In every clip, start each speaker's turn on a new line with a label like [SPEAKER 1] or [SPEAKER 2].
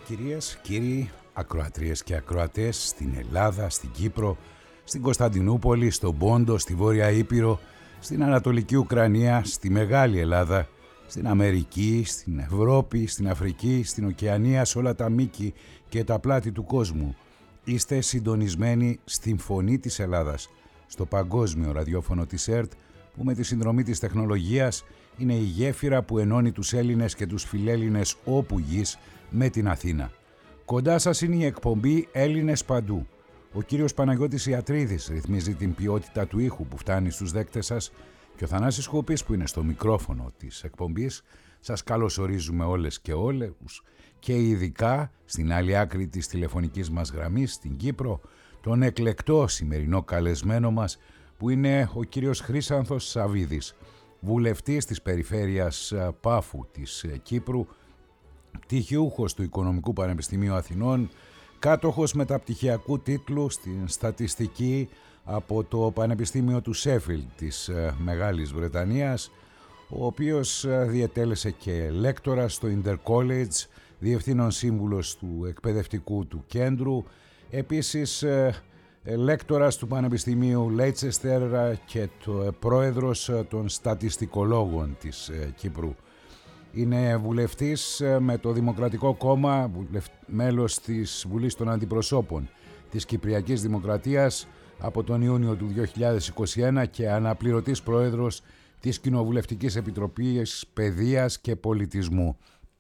[SPEAKER 1] Κυρίες, κύριοι, ακροατρίες και ακροατές στην Ελλάδα, στην Κύπρο, στην Κωνσταντινούπολη, στον Πόντο, στη Βόρεια Ήπειρο, στην Ανατολική Ουκρανία, στη Μεγάλη Ελλάδα, στην Αμερική, στην Ευρώπη, στην Αφρική, στην Οκεανία, σε όλα τα μήκη και τα πλάτη του κόσμου. Είστε συντονισμένοι στην φωνή της Ελλάδας, στο παγκόσμιο ραδιόφωνο της ΕΡΤ, που με τη συνδρομή της τεχνολογίας είναι η γέφυρα που ενώνει τους Έλληνες και τους φιλέλληνες όπου γης με την Αθήνα. Κοντά σας είναι η εκπομπή Έλληνες Παντού. Ο κύριος Παναγιώτης Ιατρίδης ρυθμίζει την ποιότητα του ήχου που φτάνει στους δέκτες σας και ο Θανάσης Χούπης που είναι στο μικρόφωνο της εκπομπής. Σας καλωσορίζουμε όλες και όλους και ειδικά στην άλλη άκρη της τηλεφωνικής μας γραμμής στην Κύπρο τον εκλεκτό σημερινό καλεσμένο μας που είναι ο κύριος Χρύσανθος Σαβίδης, βουλευτής της περιφέρειας Πάφου της Κύπρου, πτυχιούχος του Οικονομικού Πανεπιστημίου Αθηνών, κάτοχος μεταπτυχιακού τίτλου στην στατιστική από το Πανεπιστήμιο του Σέφιλντ της Μεγάλης Βρετανίας, ο οποίος διετέλεσε και λέκτορας στο Intercollege, διευθύνων σύμβουλος του εκπαιδευτικού του κέντρου, επίσης λέκτορας του Πανεπιστημίου Λέιτσεστερ και πρόεδρος των στατιστικολόγων της Κύπρου. Είναι βουλευτής με το Δημοκρατικό Κόμμα, μέλος της Βουλής των Αντιπροσώπων της Κυπριακής Δημοκρατίας από τον Ιούνιο του 2021 και αναπληρωτής πρόεδρος της Κοινοβουλευτικής Επιτροπής Παιδείας και Πολιτισμού.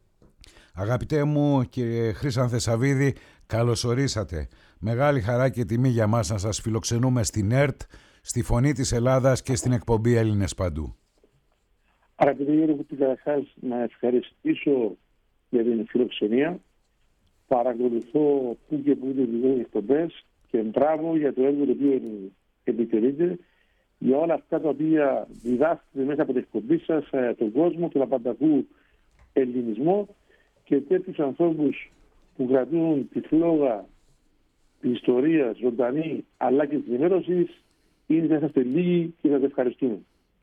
[SPEAKER 1] Αγαπητέ μου κύριε Χρύσανθε Σαβίδη, καλώς ορίσατε. Μεγάλη χαρά και τιμή για μας να σας φιλοξενούμε στην ΕΡΤ, στη Φωνή της Ελλάδας και στην εκπομπή Έλληνες Παντού.
[SPEAKER 2] Αγαπητέ Γιώργο, καταρχάς να ευχαριστήσω για την φιλοξενία. Παρακολουθώ που και που είναι οι εκπομπές και μπράβο για το έργο το οποίο επιτελείτε, για όλα αυτά τα οποία διδάσκετε μέσα από την εκπομπή σας τον κόσμο, τον απανταχού ελληνισμό και τέτοιους ανθρώπους που κρατούν τη φλόγα της ιστορίας ζωντανή αλλά και της ενημέρωσης. Είναι να είσαστε λίγοι και να σας ευχαριστούμε.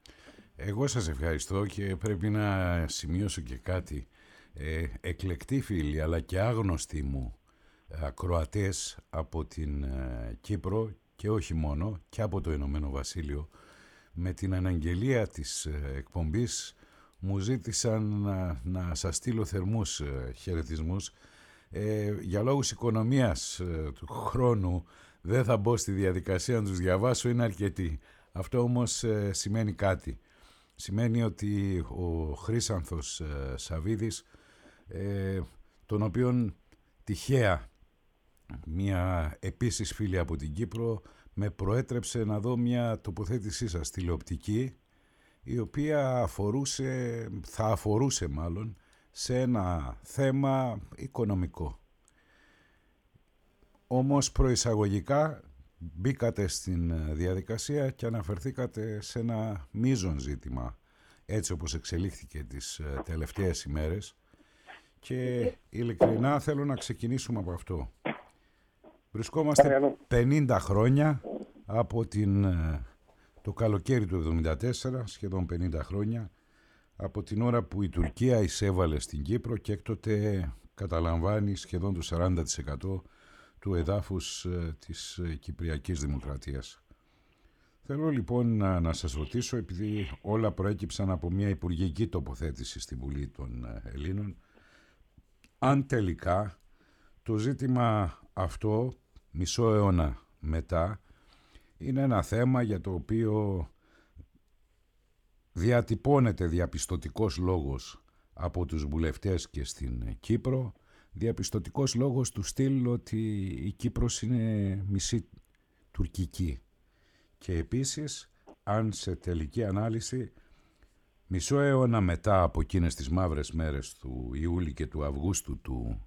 [SPEAKER 1] Εγώ σας ευχαριστώ και πρέπει να σημειώσω και κάτι. Εκλεκτοί φίλοι αλλά και άγνωστοι μου ακροατές από την Κύπρο και όχι μόνο και από το Ηνωμένο Βασίλειο με την αναγγελία της εκπομπής μου ζήτησαν να σας στείλω θερμούς χαιρετισμούς. Για λόγους οικονομίας του χρόνου δεν θα μπω στη διαδικασία να τους διαβάσω, είναι αρκετοί. Αυτό όμως σημαίνει κάτι. Σημαίνει ότι ο Χρύσανθος Σαβίδης, τον οποίον τυχαία μια επίσης φίλη από την Κύπρο με προέτρεψε να δω μια τοποθέτησή σας τηλεοπτική, η οποία θα αφορούσε μάλλον σε ένα θέμα οικονομικό. Όμως προεισαγωγικά μπήκατε στην διαδικασία και αναφερθήκατε σε ένα μείζον ζήτημα, έτσι όπως εξελίχθηκε τις τελευταίες ημέρες, και ειλικρινά θέλω να ξεκινήσουμε από αυτό. Βρισκόμαστε 50 χρόνια από το καλοκαίρι του 1974, σχεδόν 50 χρόνια, από την ώρα που η Τουρκία εισέβαλε στην Κύπρο και έκτοτε καταλαμβάνει σχεδόν το 40% του εδάφους της Κυπριακής Δημοκρατίας. Θέλω λοιπόν να σας ρωτήσω, επειδή όλα προέκυψαν από μια υπουργική τοποθέτηση στη Βουλή των Ελλήνων, αν τελικά το ζήτημα αυτό, μισό αιώνα μετά, είναι ένα θέμα για το οποίο διατυπώνεται διαπιστωτικός λόγος από τους βουλευτές και στην Κύπρο, διαπιστωτικός λόγος του στυλ ότι η Κύπρος είναι μισή τουρκική. Και επίσης, αν σε τελική ανάλυση, μισό αιώνα μετά από εκείνες τις μαύρες μέρες του Ιούλη και του Αυγούστου του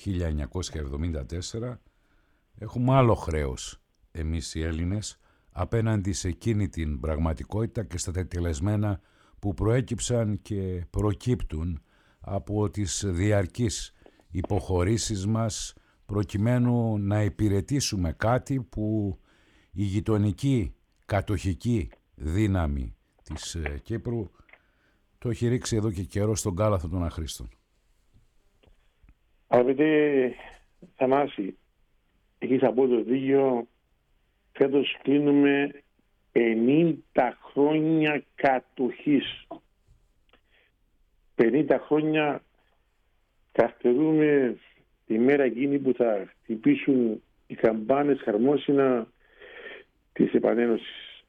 [SPEAKER 1] 1974, έχουμε άλλο χρέος εμείς οι Έλληνες απέναντι σε εκείνη την πραγματικότητα και στα τετελεσμένα που προέκυψαν και προκύπτουν από τις διαρκείς υποχωρήσεις μας προκειμένου να υπηρετήσουμε κάτι που η γειτονική κατοχική δύναμη της Κύπρου το έχει ρίξει εδώ και καιρό στον κάλαθο των αχρήστων.
[SPEAKER 2] Αγαπητέ Θανάση, έχεις απόλυτο δίκιο. Φέτος κλείνουμε 50 χρόνια κατοχής. 50 χρόνια καρτερούμε τη μέρα εκείνη που θα χτυπήσουν οι καμπάνες χαρμόσυνα της επανένωσης.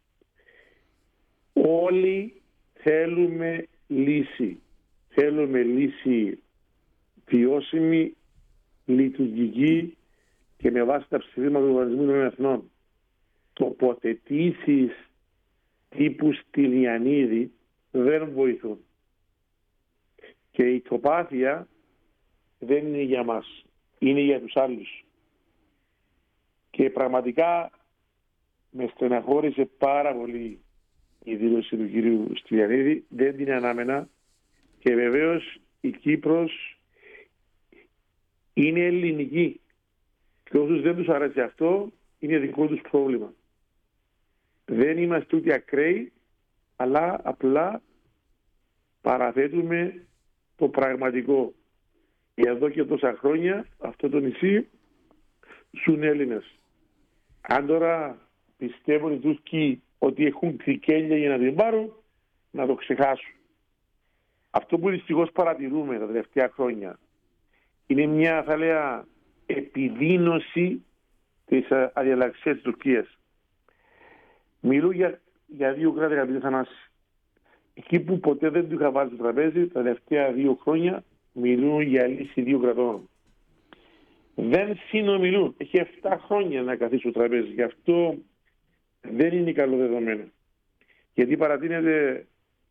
[SPEAKER 2] Όλοι θέλουμε λύση. Θέλουμε λύση βιώσιμη, λειτουργική και με βάση τα ψηφίσματα του Οργανισμού των Εθνών. Τοποθετήσεις τύπου Στυλιανίδη δεν βοηθούν. Και η τοπάθεια δεν είναι για μας, είναι για τους άλλους. Και πραγματικά με στεναχώρησε πάρα πολύ η δήλωση του κυρίου Στυλιανίδη, δεν την ανάμενα, και βεβαίως η Κύπρος είναι ελληνική και όσους δεν τους αρέσει αυτό είναι δικό τους πρόβλημα. Δεν είμαστε ούτε ακραίοι, αλλά απλά παραθέτουμε το πραγματικό. Εδώ και τόσα χρόνια αυτό το νησί ζουν Έλληνες. Αν τώρα πιστεύουν οι Τούρκοι ότι έχουν τρικέλια για να την πάρουν, να το ξεχάσουν. Αυτό που δυστυχώς παρατηρούμε τα τελευταία χρόνια είναι μια, θα λέγα, επιδείνωση της αδιαλαξίας της Τουρκίας. Μιλούν για δύο κράτη, αγαπητέ Θανάση. Εκεί που ποτέ δεν του είχα βάλει στο τραπέζι, τα τελευταία 2 χρόνια μιλούν για λύση 2 κρατών. Δεν συνομιλούν. Έχει 7 χρόνια να καθίσει στο τραπέζι. Γι' αυτό δεν είναι καλό δεδομένο. Γιατί παρατείνεται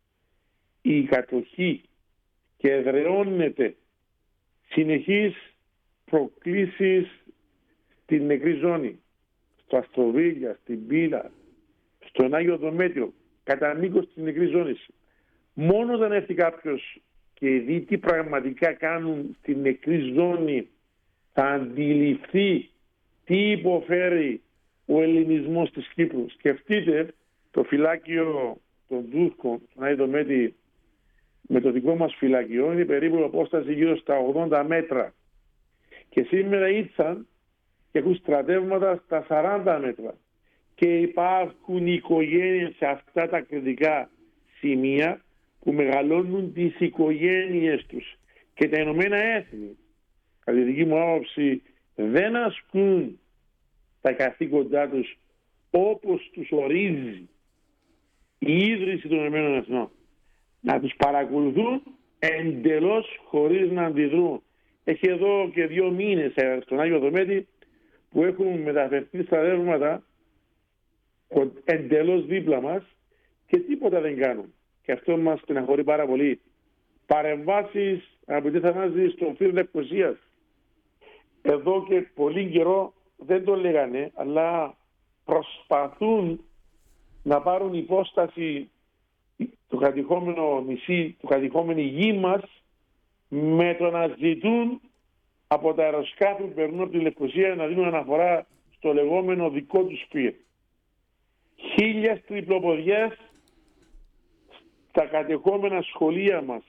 [SPEAKER 2] η κατοχή και εδραιώνεται συνεχείς προκλήσεις στην νεκρή ζώνη, στο Αστροβίλια, στην Πύλα, στον Άγιο Δομέτριο, κατά μήκος της νεκρής ζώνης. Μόνο όταν έρθει κάποιος και δει τι πραγματικά κάνουν στην νεκρή ζώνη, θα αντιληφθεί τι υποφέρει ο ελληνισμός της Κύπρου. Σκεφτείτε το φυλάκιο των Τούρκων, στον Άγιο Δομέτη, με το δικό μας φυλάκιο, είναι περίπου απόσταση γύρω στα 80 μέτρα. Και σήμερα ήρθαν και έχουν στρατεύματα στα 40 μέτρα. Και υπάρχουν οικογένειες σε αυτά τα κριτικά σημεία που μεγαλώνουν τις οικογένειες τους. Και τα Ηνωμένα Έθνη, κατά τη δική μου άποψη, δεν ασκούν τα καθήκοντά τους όπως τους ορίζει η ίδρυση των Ηνωμένων Εθνών. Να τους παρακολουθούν εντελώς χωρίς να αντιδρούν. Έχει εδώ και 2 μήνες στον Άγιο Δομέτη που έχουν μεταφερθεί στρατεύματα εντελώς δίπλα μας και τίποτα δεν κάνουν. Και αυτό μας στεναχωρεί πάρα πολύ. Παρεμβάσεις, αγαπητοί Θανάση, στον φύλλο Λευκωσίας. Εδώ και πολύ καιρό δεν το λέγανε, αλλά προσπαθούν να πάρουν υπόσταση το κατοικόμενο νησί, το κατοικόμενη γη μας, με το να ζητούν από τα αεροσκάφη που περνούν από τη Λευκωσία να δίνουν αναφορά στο λεγόμενο δικό τους πυρ. 1000 τριπλοποδιές στα κατεχόμενα σχολεία μας.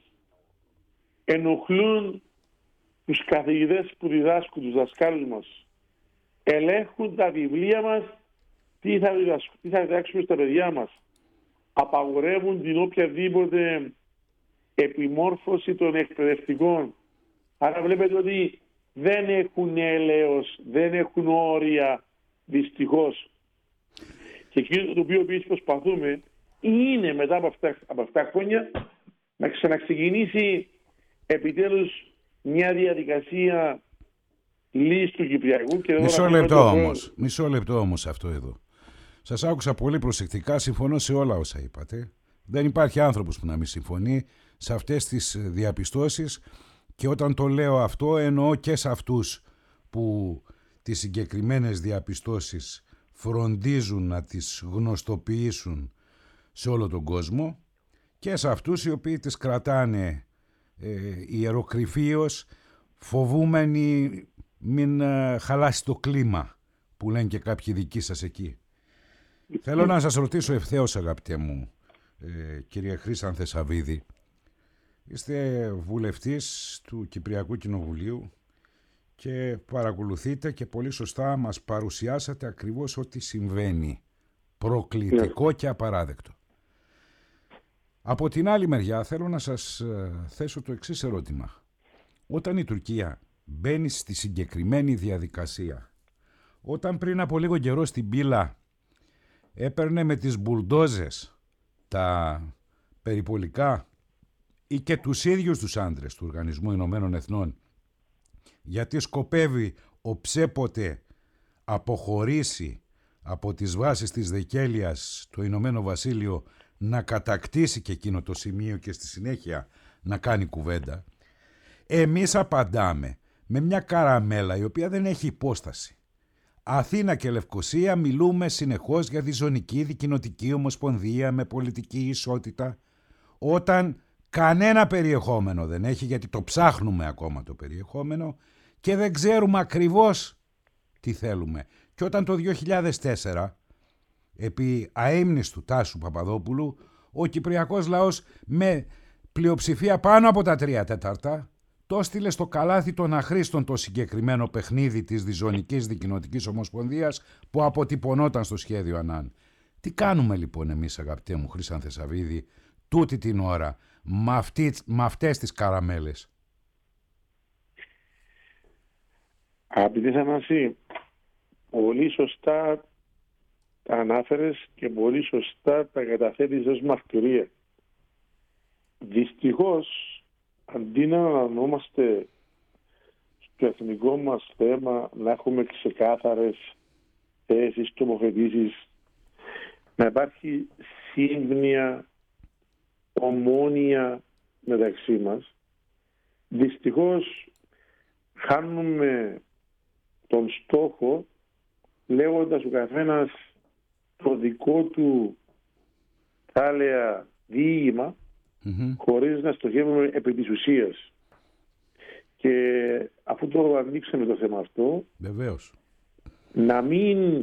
[SPEAKER 2] Ενοχλούν τους καθηγητές που διδάσκουν, τους δασκάλους μας. Ελέγχουν τα βιβλία μας, τι θα διδάξουμε στα παιδιά μας. Απαγορεύουν την οποιαδήποτε επιμόρφωση των εκπαιδευτικών. Άρα βλέπετε ότι δεν έχουν έλεος, δεν έχουν όρια, δυστυχώς. Και εκείνο το οποίο επίσης προσπαθούμε είναι μετά από αυτά χρόνια να ξαναξεκινήσει επιτέλους μια διαδικασία λύσης του Κυπριακού. Και
[SPEAKER 1] Μισό λεπτό όμως αυτό εδώ. Σας άκουσα πολύ προσεκτικά, συμφωνώ σε όλα όσα είπατε. Δεν υπάρχει άνθρωπος που να μην συμφωνεί σε αυτές τις διαπιστώσεις και όταν το λέω αυτό εννοώ και σε αυτούς που τις συγκεκριμένες διαπιστώσεις φροντίζουν να τις γνωστοποιήσουν σε όλο τον κόσμο και σε αυτούς οι οποίοι τις κρατάνε ιεροκρηφίως, φοβούμενοι μην χαλάσει το κλίμα που λένε και κάποιοι δικοί σας εκεί. Θέλω να σας ρωτήσω ευθέως, αγαπητέ μου, κύριε Χρήστανθε Σαββίδη. Είστε βουλευτής του Κυπριακού Κοινοβουλίου και παρακολουθείτε και πολύ σωστά μας παρουσιάσατε ακριβώς ό,τι συμβαίνει. Προκλητικό και απαράδεκτο. Από την άλλη μεριά θέλω να σας θέσω το εξής ερώτημα. Όταν η Τουρκία μπαίνει στη συγκεκριμένη διαδικασία, όταν πριν από λίγο καιρό στην Πύλα έπαιρνε με τις μπουλντόζες τα περιπολικά ή και τους ίδιους τους άντρες του Οργανισμού Ηνωμένων Εθνών, γιατί σκοπεύει οψέποτε αποχωρήσει από τις βάσεις της Δεκέλειας το Ηνωμένο Βασίλειο να κατακτήσει και εκείνο το σημείο και στη συνέχεια να κάνει κουβέντα, εμείς απαντάμε με μια καραμέλα η οποία δεν έχει υπόσταση. Αθήνα και Λευκοσία μιλούμε συνεχώς για διζωνική δικοινοτική ομοσπονδία με πολιτική ισότητα, όταν κανένα περιεχόμενο δεν έχει, γιατί το ψάχνουμε ακόμα το περιεχόμενο και δεν ξέρουμε ακριβώς τι θέλουμε. Και όταν το 2004, επί αείμνηστου Τάσου Παπαδόπουλου, ο κυπριακός λαός με πλειοψηφία πάνω από τα 3/4 το έστειλε στο καλάθι των αχρήστων το συγκεκριμένο παιχνίδι της Διζωνικής Δικοινοτικής Ομοσπονδίας που αποτυπωνόταν στο σχέδιο Ανάν. Τι κάνουμε εμείς, αγαπητέ μου Χρύσανθε Σαββίδη, τούτη την ώρα με αυτές τις καραμέλες?
[SPEAKER 2] Αγαπητέ Θανάση, πολύ σωστά τα ανάφερες και πολύ σωστά τα καταθέτεις ως μαρτυρία. Δυστυχώς, αντί να αναμνόμαστε στο εθνικό μας θέμα, να έχουμε ξεκάθαρες θέσεις, τοποθετήσεις, να υπάρχει σύμπνοια, ομόνοια μεταξύ μας, δυστυχώς χάνουμε τον στόχο λέγοντας ο καθένας το δικό του, θα έλεγα, διήγημα, χωρίς να στοχεύουμε επί της ουσίας. Και αφού το ανοίξαμε το θέμα αυτό,
[SPEAKER 1] βεβαίως,
[SPEAKER 2] να μην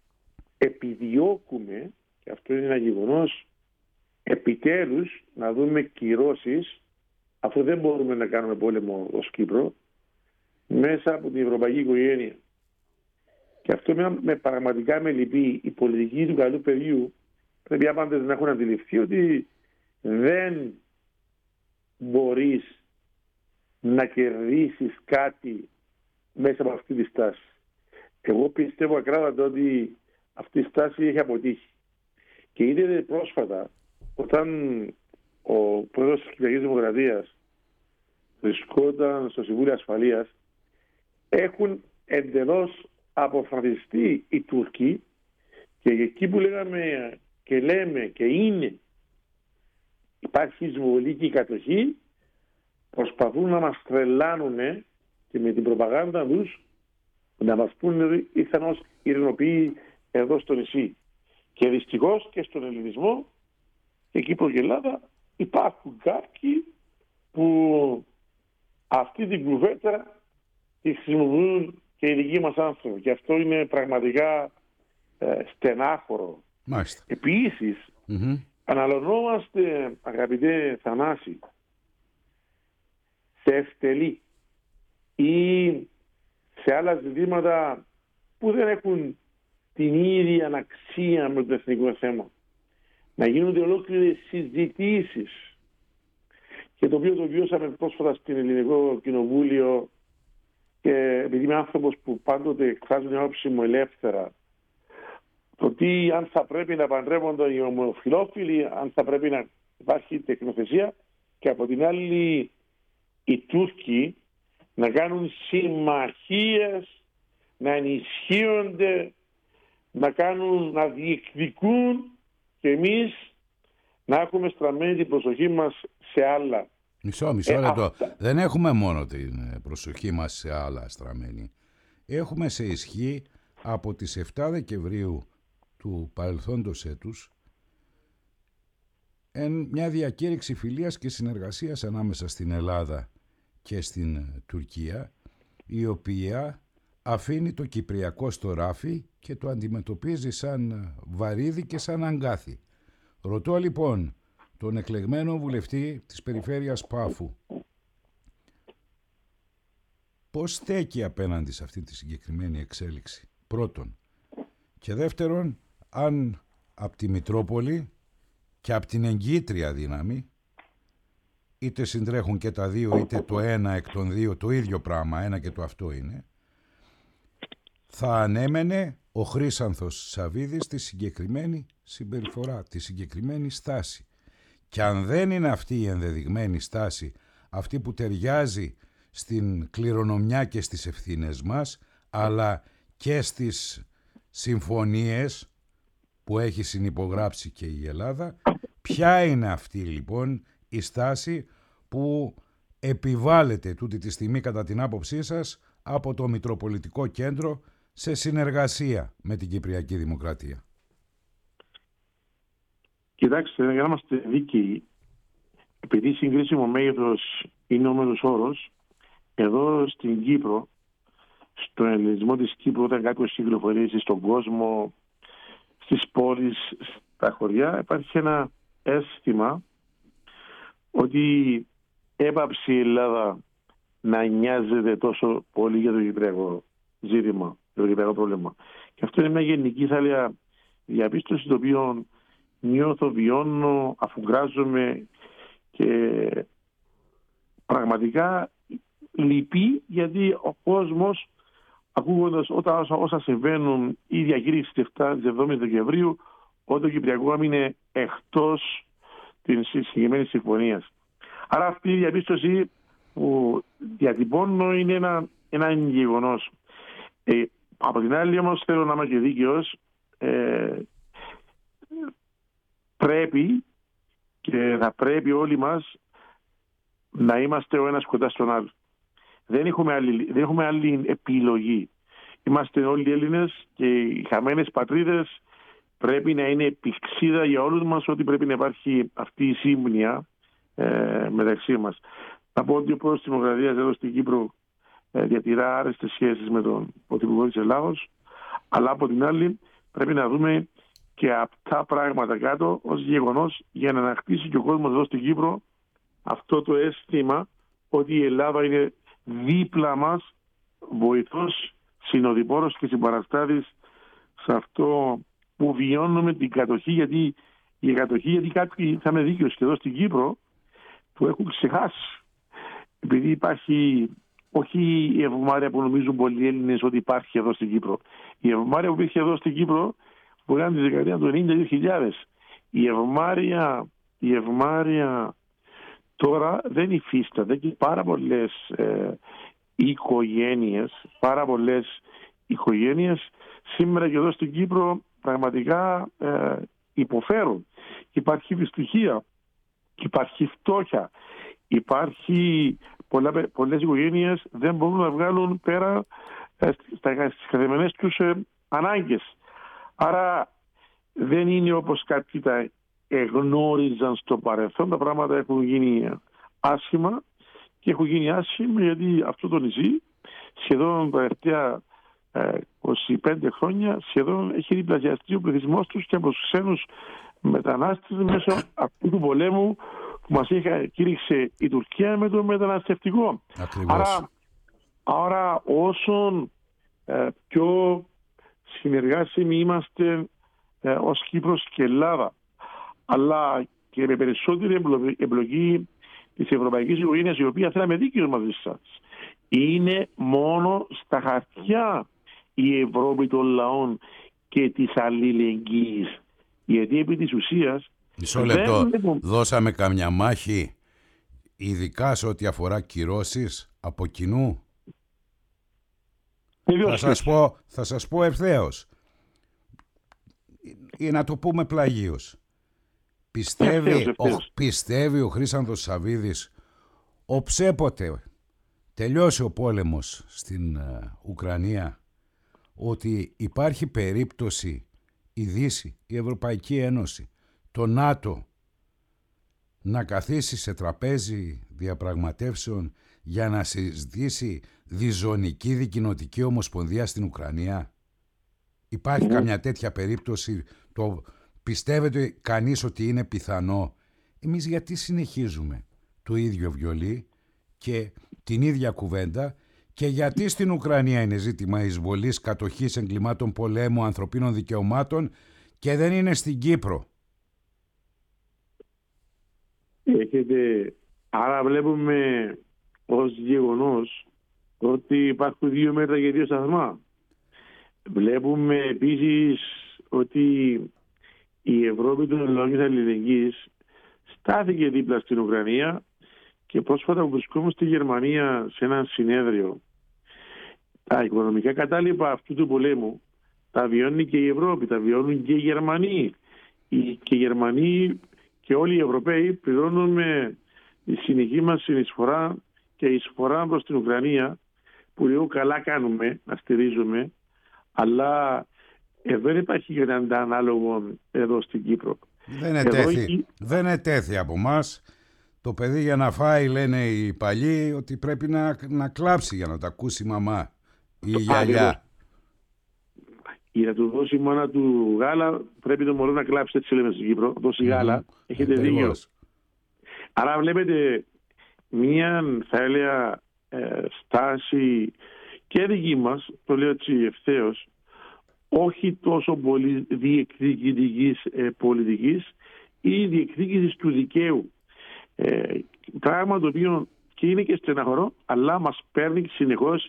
[SPEAKER 2] επιδιώκουμε, και αυτό είναι ένα γεγονός, επιτέλους να δούμε κυρώσεις, αφού δεν μπορούμε να κάνουμε πόλεμο ως Κύπρο, μέσα από την ευρωπαϊκή οικογένεια. Και αυτό πραγματικά με λυπεί. Η πολιτική του καλού παιδιού πρέπει άπαντες να έχουν αντιληφθεί ότι δεν μπορείς να κερδίσεις κάτι μέσα από αυτή τη στάση. Εγώ πιστεύω ακράδαντα ότι αυτή η στάση έχει αποτύχει. Και είδατε πρόσφατα, όταν ο πρόεδρος της Κυπριακής Δημοκρατίας βρισκόταν στο Συμβούλιο Ασφαλείας, έχουν εντελώς αποφασιστεί οι Τούρκοι, και εκεί που λέγαμε και λέμε και είναι υπάρχει εισβολή και η κατοχή, προσπαθούν να μας τρελάνουν και με την προπαγάνδα τους να μας πούνε ήρθαν ως ειρηνοποιοί εδώ στο νησί. Και δυστυχώς και στον ελληνισμό και Κύπρο και Ελλάδα υπάρχουν κάποιοι που αυτή την κουβέντα τη χρησιμοποιούν και οι δικοί μας άνθρωποι. Και αυτό είναι πραγματικά στενάχωρο.
[SPEAKER 1] Μάλιστα.
[SPEAKER 2] Επίσης, αναλωνόμαστε, αγαπητέ Θανάση, σε ευτελή ή σε άλλα ζητήματα που δεν έχουν την ίδια αξία με το εθνικό θέμα. Να γίνονται ολόκληρες συζητήσεις, και το οποίο το βιώσαμε πρόσφατα στην Ελληνικό Κοινοβούλιο, και επειδή είμαι άνθρωπος που πάντοτε εκφράζουν την άποψη μου ελεύθερα, το τι αν θα πρέπει να παντρεύονται οι ομοφυλόφιλοι, αν θα πρέπει να υπάρχει τεκνοθεσία, και από την άλλη οι Τούρκοι να κάνουν συμμαχίες, να ενισχύονται, να διεκδικούν, και εμείς να έχουμε στραμμένη την προσοχή μας σε άλλα.
[SPEAKER 1] Μισό λεπτό. Δεν έχουμε μόνο την προσοχή μας σε άλλα στραμμένη. Έχουμε σε ισχύ από τις 7 Δεκεμβρίου του παρελθόντος έτους μια διακήρυξη φιλίας και συνεργασίας ανάμεσα στην Ελλάδα και στην Τουρκία, η οποία αφήνει το Κυπριακό στο ράφι και το αντιμετωπίζει σαν βαρύδι και σαν αγκάθι. Ρωτώ λοιπόν τον εκλεγμένο βουλευτή της περιφέρειας Πάφου, πώς στέκει απέναντι σε αυτή τη συγκεκριμένη εξέλιξη, πρώτον. Και δεύτερον, αν από τη Μητρόπολη και από την εγκύτρια δύναμη, είτε συντρέχουν και τα δύο, είτε το ένα εκ των δύο, το ίδιο πράγμα, ένα και το αυτό είναι, θα ανέμενε ο Χρύσανθος Σαββίδης τη συγκεκριμένη συμπεριφορά, τη συγκεκριμένη στάση. Και αν δεν είναι αυτή η ενδεδειγμένη στάση, αυτή που ταιριάζει στην κληρονομιά και στις ευθύνες μας, αλλά και στις συμφωνίες που έχει συνυπογράψει και η Ελλάδα, ποια είναι αυτή λοιπόν η στάση που επιβάλλεται τούτη τη στιγμή κατά την άποψή σας από το Μητροπολιτικό Κέντρο σε συνεργασία με την Κυπριακή Δημοκρατία?
[SPEAKER 2] Κοιτάξτε, για να είμαστε δίκαιοι, επειδή συγκρίσιμο μέγεθος είναι ο μέσος όρος, εδώ στην Κύπρο, στον ελληνισμό της Κύπρου, όταν κάποιος κυκλοφορήσει στον κόσμο, στις πόλεις, στα χωριά, υπάρχει ένα αίσθημα ότι έπαψε η Ελλάδα να νοιάζεται τόσο πολύ για το κυπριακό ζήτημα, το κυπριακό πρόβλημα. Και αυτό είναι μια γενική, θα έλεγα, διαπίστωση, το οποίο νιώθω, βιώνω, αφουγκράζομαι και πραγματικά λυπεί, γιατί ο κόσμος, ακούγοντας όσα συμβαίνουν, η διακήρυξη της 7ης Δεκεμβρίου, ότι το Κυπριακό έμεινε εκτός της συγκεκριμένης συμφωνίας. Άρα αυτή η διαπίστωση που διατυπώνω είναι ένα γεγονός. Από την άλλη όμως θέλω να είμαι και δίκαιος. Πρέπει και θα πρέπει όλοι μας να είμαστε ο ένας κοντά στον άλλο. Δεν έχουμε άλλη επιλογή. Είμαστε όλοι Έλληνες και οι χαμένες πατρίδες πρέπει να είναι πηξίδα για όλους μας, ότι πρέπει να υπάρχει αυτή η σύμπνοια μεταξύ μας. Να πω ότι ο πρόεδρος της Δημοκρατίας εδώ στην Κύπρο διατηρά άρεστες σχέσεις με τον Πρωθυπουργό της Ελλάδος, αλλά από την άλλη πρέπει να δούμε και αυτά πράγματα κάτω ως γεγονός, για να ανακτήσει και ο κόσμος εδώ στην Κύπρο αυτό το αίσθημα ότι η Ελλάδα είναι δίπλα μας, βοηθός, συνοδοιπόρος και συμπαραστάτης σε αυτό που βιώνουμε, την κατοχή. Γιατί κάποιοι, θα είμαι δίκαιος, και εδώ στην Κύπρο το έχουν ξεχάσει. Επειδή υπάρχει, όχι η ευμάρεια που νομίζουν πολλοί Έλληνες ότι υπάρχει εδώ στην Κύπρο. Η ευμάρεια που υπήρχε εδώ στην Κύπρο που ήταν τη δεκαετία του 90-2000. Η ευμάρεια τώρα δεν υφίσταται, και πάρα πολλές οικογένειες σήμερα και εδώ στην Κύπρο πραγματικά υποφέρουν. Υπάρχει δυστυχία, υπάρχει φτώχεια, πολλές οικογένειες δεν μπορούν να βγάλουν πέρα στις καθημερινές τους ανάγκες. Άρα δεν είναι όπως κάποιοι τα εγνώριζαν στο παρελθόν. Τα πράγματα έχουν γίνει άσχημα, και έχουν γίνει άσχημα γιατί αυτό το νησί σχεδόν τα τελευταία 25 χρόνια σχεδόν έχει διπλασιαστεί ο πληθυσμός τους και από τους ξένους μετανάστες μέσω αυτού του πολέμου που μας κήρυξε η Τουρκία με το μεταναστευτικό. Άρα όσο πιο συνεργάσιμοι είμαστε ως Κύπρος και Ελλάδα, αλλά και με περισσότερη εμπλοκή της ευρωπαϊκής οικογένειας, η οποία θέλαμε δίκαιος μαζί σας, είναι μόνο στα χαρτιά η Ευρώπη των λαών και της αλληλεγγύης. Γιατί επί της ουσίας...
[SPEAKER 1] Μισό λεπτό, δώσαμε καμιά μάχη, ειδικά σε ό,τι αφορά κυρώσεις από κοινού? Θα σας πω ευθέως, ή να το πούμε πλαγίως. Πιστεύει ο Χρύσανθος Σαββίδης, οψέποτε τελειώσει ο πόλεμος στην Ουκρανία, ότι υπάρχει περίπτωση η Δύση, η Ευρωπαϊκή Ένωση, το ΝΑΤΟ να καθίσει σε τραπέζι διαπραγματεύσεων για να συζητήσει διζωνική δικοινοτική ομοσπονδία στην Ουκρανία? Υπάρχει καμιά τέτοια περίπτωση? Πιστεύετε κανείς ότι είναι πιθανό? Εμείς γιατί συνεχίζουμε το ίδιο βιολί και την ίδια κουβέντα Και γιατί στην Ουκρανία είναι ζήτημα εισβολής, κατοχής, εγκλημάτων πολέμου, ανθρωπίνων δικαιωμάτων και δεν είναι στην Κύπρο?
[SPEAKER 2] Άρα βλέπουμε ως γεγονός ότι υπάρχουν δύο μέτρα και δύο σταθμά. Βλέπουμε επίσης ότι η Ευρώπη των λαών της αλληλεγγύης στάθηκε δίπλα στην Ουκρανία και πρόσφατα που βρισκόμαστε στη Γερμανία σε ένα συνέδριο. Τα οικονομικά κατάλοιπα αυτού του πολέμου τα βιώνει και η Ευρώπη, τα βιώνουν και οι Γερμανοί. Και οι Γερμανοί και όλοι οι Ευρωπαίοι πληρώνουμε τη συνεχή μας συνεισφορά και η εισφορά προς την Ουκρανία, που λίγο καλά κάνουμε να στηρίζουμε, αλλά δεν υπάρχει κανένα ανάλογο εδώ στην Κύπρο.
[SPEAKER 1] Δεν ετέθη από μας. Το παιδί για να φάει, λένε οι παλιοί, ότι πρέπει να κλάψει για να το ακούσει η μαμά ή η γιαγιά.
[SPEAKER 2] Για να του δώσει η μάνα του γάλα, πρέπει το μωρό να κλάψει, έτσι λέμε στην Κύπρο. Δώσει γάλα, έχετε δίκιο. Άρα βλέπετε μία, θα έλεγα, στάση και δική μας, το λέω έτσι ευθέως, όχι τόσο πολύ διεκδικητικής πολιτικής ή διεκδίκησης του δικαίου. Πράγμα το οποίο και είναι και στεναχωρό, αλλά μας παίρνει συνεχώς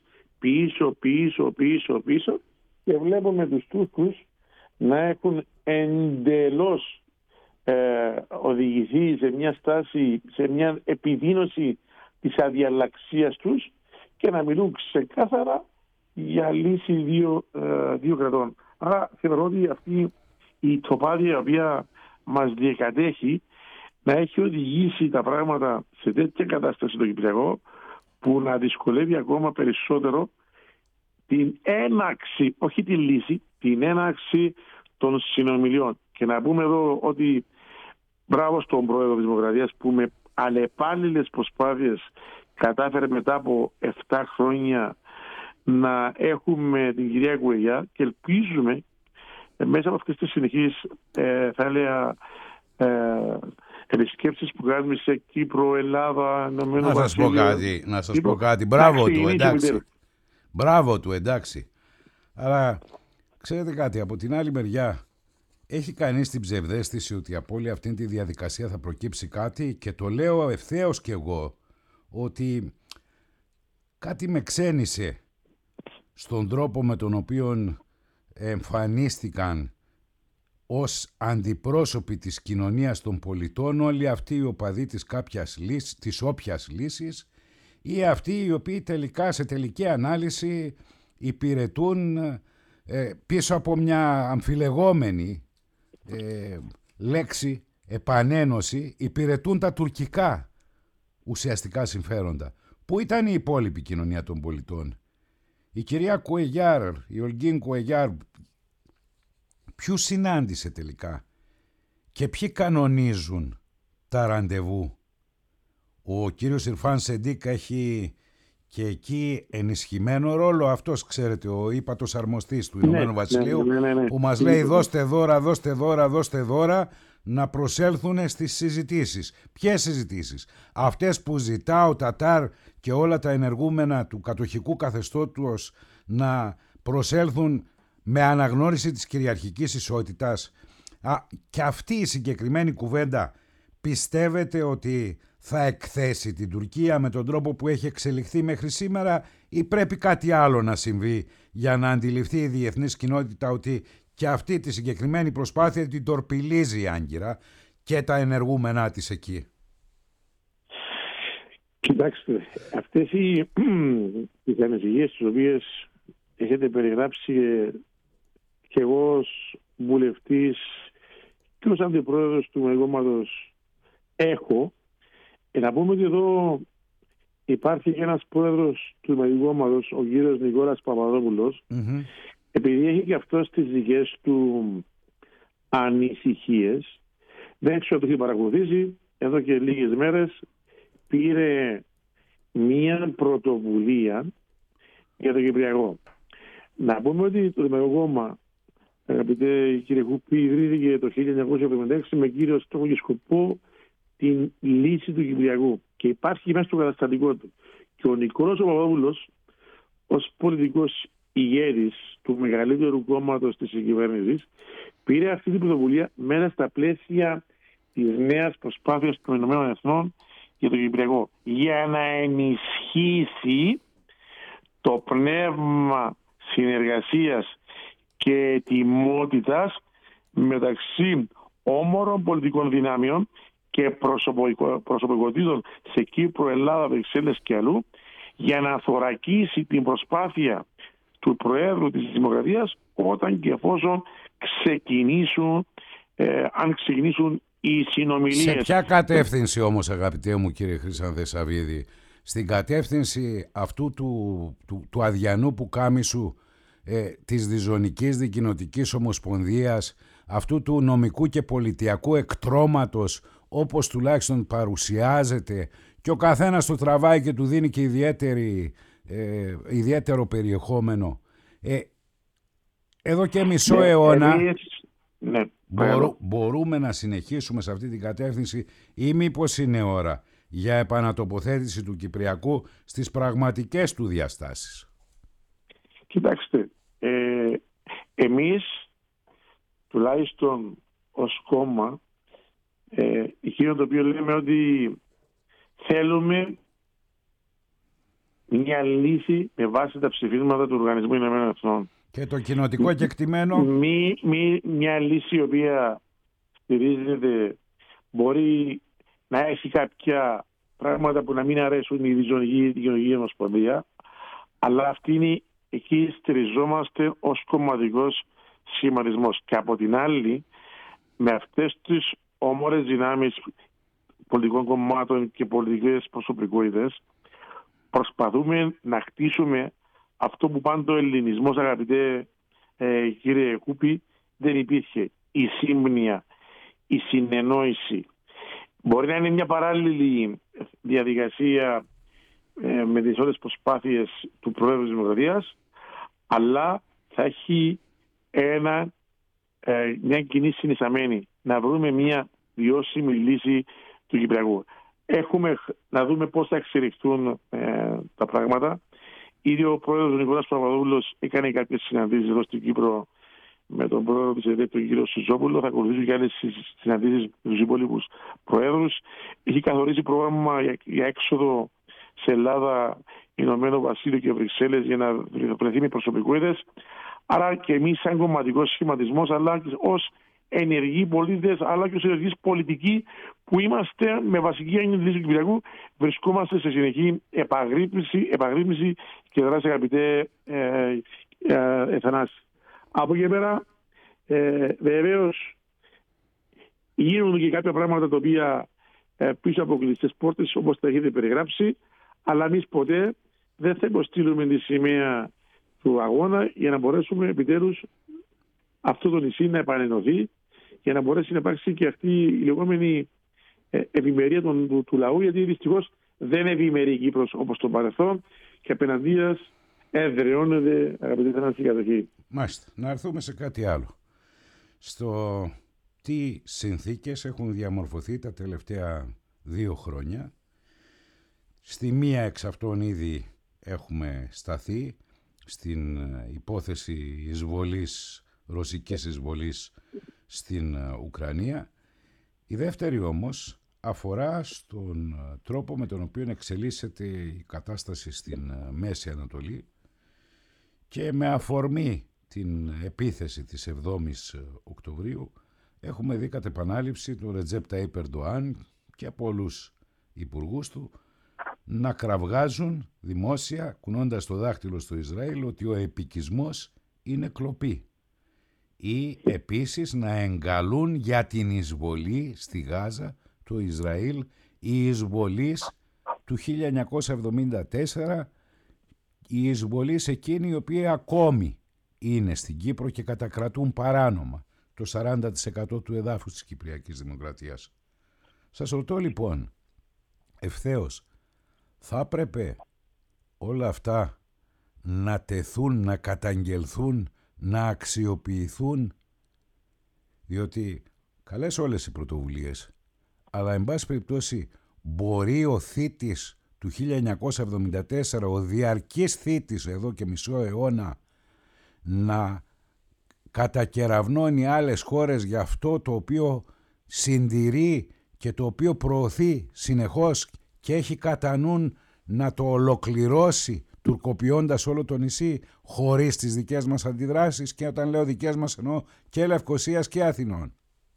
[SPEAKER 2] πίσω και βλέπουμε τους Τούρκους να έχουν εντελώς οδηγηθεί σε μια στάση, σε μια επιδείνωση της αδιαλλαξίας τους και να μιλούν ξεκάθαρα για λύση δύο κρατών. Άρα θεωρώ ότι αυτή η τοπάδια η οποία μας διακατέχει να έχει οδηγήσει τα πράγματα σε τέτοια κατάσταση το Κυπριακό, που να δυσκολεύει ακόμα περισσότερο την έναρξη, όχι τη λύση, την έναρξη των συνομιλιών. Και να πούμε εδώ ότι μπράβο στον πρόεδρο της Δημοκρατίας που με αλλεπάλληλες προσπάθειες κατάφερε μετά από 7 χρόνια να έχουμε την κυρία Κουεγιά και ελπίζουμε μέσα από αυτές τις συνεχείς θα έλεγα επισκέψεις που κάνουμε σε Κύπρο, Ελλάδα, Ηνωμένο Βασίλειο.
[SPEAKER 1] Να σας πω κάτι. Μπράβο του, εντάξει. Μπράβο του, εντάξει. Αλλά ξέρετε κάτι, από την άλλη μεριά έχει κανείς την ψευδαίσθηση ότι από όλη αυτή τη διαδικασία θα προκύψει κάτι, και το λέω ευθέως κι εγώ, ότι κάτι με ξένησε στον τρόπο με τον οποίο εμφανίστηκαν ως αντιπρόσωποι της κοινωνίας των πολιτών όλοι αυτοί οι οπαδοί της όποιας λύσης, ή αυτοί οι οποίοι τελικά σε τελική ανάλυση υπηρετούν πίσω από μια αμφιλεγόμενη λέξη επανένωση, υπηρετούν τα τουρκικά ουσιαστικά συμφέροντα. Πού ήταν η υπόλοιπη κοινωνία των πολιτών? Η κυρία Κουεγιάρ, η Ολγκίν Κουεγιάρ, ποιους συνάντησε τελικά και ποιοι κανονίζουν τα ραντεβού? Ο κύριος Ιρφάν Σεντίκ έχει και εκεί ενισχυμένο ρόλο, αυτός ξέρετε, ο ύπατος αρμοστής του Ηνωμένου Βασιλείου, που μας λέει δώστε δώρα να προσέλθουν στις συζητήσεις. Ποιες συζητήσεις? Αυτές που ζητά ο Τατάρ και όλα τα ενεργούμενα του κατοχικού καθεστώτος να προσέλθουν με αναγνώριση της κυριαρχικής ισότητας. Και αυτή η συγκεκριμένη κουβέντα πιστεύετε ότι θα εκθέσει την Τουρκία με τον τρόπο που έχει εξελιχθεί μέχρι σήμερα, ή πρέπει κάτι άλλο να συμβεί για να αντιληφθεί η διεθνής κοινότητα ότι και αυτή τη συγκεκριμένη προσπάθεια την τορπιλίζει η Άγκυρα και τα ενεργούμενά της εκεί?
[SPEAKER 2] Κοιτάξτε, αυτές οι ανησυχίες τις οποίες έχετε περιγράψει και εγώ ως βουλευτής και ως αντιπρόεδρος του κόμματος έχω, να πούμε ότι εδώ υπάρχει και ένας πρόεδρος του κόμματος, ο κύριος Νικόλας Παπαδόπουλος, επειδή έχει και αυτός τις δικές του ανησυχίες, δεν ξέρω το έχει παρακολουθήσει, εδώ και λίγες μέρες πήρε μία πρωτοβουλία για το Κυπριακό. Να πούμε ότι το Δημοκρατικό Κόμμα, αγαπητέ κύριε Κουπή, ιδρύθηκε το 1976 με κύριο στόχο και σκοπό την λύση του Κυπριακού και υπάρχει μέσα στο καταστατικό του. Και ο Νικόλας Παπαδόπουλος ως πολιτικός ηγέτης του μεγαλύτερου κόμματος της κυβέρνησης, πήρε αυτή την πρωτοβουλία μέσα στα πλαίσια της νέας προσπάθειας των ΗΠΑ για το Κυπριακό, για να ενισχύσει το πνεύμα συνεργασίας και ετοιμότητας μεταξύ όμορων πολιτικών δυνάμεων και προσωπικότητων σε Κύπρο, Ελλάδα, Βρυξέλλες και αλλού, για να θωρακίσει την προσπάθεια του Προέδρου της Δημοκρατίας όταν και εφόσον αν ξεκινήσουν οι συνομιλίες.
[SPEAKER 1] Σε ποια κατεύθυνση όμως, αγαπητέ μου κύριε Χρυσάνθε Σαββίδη? Στην κατεύθυνση αυτού του αδιανού πουκάμισου της διζωνικής δικοινοτικής ομοσπονδίας, αυτού του νομικού και πολιτιακού εκτρώματος, όπως τουλάχιστον παρουσιάζεται, και ο καθένας το τραβάει και του δίνει και ιδιαίτερο περιεχόμενο. Εδώ και μισό αιώνα μπορούμε να συνεχίσουμε σε αυτή την κατεύθυνση, ή μήπως είναι ώρα για επανατοποθέτηση του Κυπριακού στις πραγματικές του διαστάσεις?
[SPEAKER 2] Κοιτάξτε, εμείς τουλάχιστον ως κόμμα, εκείνο το οποίο λέμε ότι θέλουμε μια λύση με βάση τα ψηφίσματα του Οργανισμού Ηνωμένων Εθνών.
[SPEAKER 1] Και το κοινοτικό κεκτημένο.
[SPEAKER 2] Μια λύση η οποία στηρίζεται, μπορεί να έχει κάποια πράγματα που να μην αρέσουν η διζωνική ομοσπονδία, αλλά αυτή είναι, εκεί στηριζόμαστε ως κομματικός σχηματισμός. Και από την άλλη, με αυτές τις όμορες δυνάμεις πολιτικών κομμάτων και πολιτικές προσωπικότητες, προσπαθούμε να χτίσουμε αυτό που πάντα ο ελληνισμός, αγαπητέ κύριε Κούπη, δεν υπήρχε. Η σύμπνοια, η συνεννόηση. Μπορεί να είναι μια παράλληλη διαδικασία με τις όλες προσπάθειες του Προέδρου της Δημοκρατίας, αλλά θα έχει μια κοινή συνισταμένη, να βρούμε μια βιώσιμη λύση του Κυπριακού. Έχουμε να δούμε πώς θα εξελιχθούν τα πράγματα. Ήδη ο πρόεδρος Νικόλας Παπαδόπουλος έκανε κάποιες συναντήσεις εδώ στην Κύπρο με τον πρόεδρο της ΕΔΕ, τον κύριο Σιζόπουλο. Θα ακολουθήσουν και άλλες συναντήσεις με τους υπόλοιπους προέδρους. Έχει καθορίσει πρόγραμμα για έξοδο σε Ελλάδα, Ηνωμένο Βασίλειο και Βρυξέλλες για να βρεθεί με προσωπικότητες. Άρα και εμείς σαν κομματικός σχηματισμός, αλλά και ως ενεργοί πολίτες, αλλά και ως ενεργείς πολιτικοί που είμαστε με βασική έννοια της Κυπριακού, βρισκόμαστε σε συνεχή επαγρύπνηση και δράση, αγαπητέ Θανάση. Από εκεί πέρα, βεβαίως γίνονται και κάποια πράγματα τα οποία πίσω από κλειστές πόρτες, όπως τα έχετε περιγράψει, αλλά εμείς ποτέ δεν θα υποστείλουμε τη σημαία του αγώνα για να μπορέσουμε επιτέλους αυτό το νησί να επανενωθεί, για να μπορέσει να υπάρξει και αυτή η λεγόμενη ευημερία του λαού, γιατί δυστυχώς δεν ευημερεί η Κύπρος όπως το παρελθόν και απέναντίας εδραιώνεται, αγαπητοί Θανάση, η κατοχή.
[SPEAKER 1] Μάλιστα. Να έρθουμε σε κάτι άλλο. Στο τι συνθήκες έχουν διαμορφωθεί τα τελευταία 2 χρόνια. Στη μία εξ αυτών ήδη έχουμε σταθεί, στην υπόθεση ρωσικής εισβολής στην Ουκρανία. Η δεύτερη όμως αφορά στον τρόπο με τον οποίο εξελίσσεται η κατάσταση στην Μέση Ανατολή, και με αφορμή την επίθεση της 7ης Οκτωβρίου έχουμε δει κατ' επανάληψη τον Ρετζέπ Ταΐπ Ερντοάν και πολλούς υπουργούς του να κραυγάζουν δημόσια, κουνώντας το δάχτυλο στο Ισραήλ, ότι ο επικισμός είναι κλοπή, ή επίσης να εγκαλούν για την εισβολή στη Γάζα του Ισραήλ, η εισβολής του 1974, η εισβολή σε εκείνη η οποία ακόμη είναι στην Κύπρο και κατακρατούν παράνομα το 40% του εδάφους της Κυπριακής Δημοκρατίας. Σας ρωτώ λοιπόν ευθέως, θα έπρεπε όλα αυτά να τεθούν, να καταγγελθούν, να αξιοποιηθούν? Διότι καλές όλες οι πρωτοβουλίες, αλλά εν πάση περιπτώσει μπορεί ο θήτης του 1974, ο διαρκής θήτης εδώ και μισό αιώνα, να κατακεραυνώνει άλλες χώρες για αυτό το οποίο συντηρεί και το οποίο προωθεί συνεχώς και έχει κατά νου να το ολοκληρώσει, τουρκοποιώντας όλο το νησί, χωρίς τις δικές μας αντιδράσεις, και όταν λέω δικές μας εννοώ και Λευκωσίας και Αθηνών.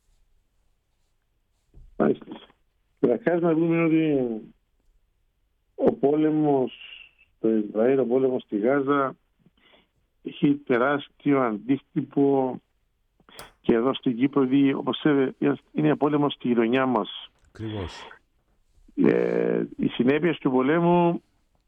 [SPEAKER 2] Μάλιστα. Καταρχάς να πούμε ότι ο πόλεμος στο Ισραήλ, ο πόλεμος στη Γάζα έχει τεράστιο αντίκτυπο και εδώ στην Κύπρο, γιατί όπως ξέρετε είναι πόλεμος στη γειτονιά μας.
[SPEAKER 1] Ακριβώς.
[SPEAKER 2] Οι συνέπειες του πολέμου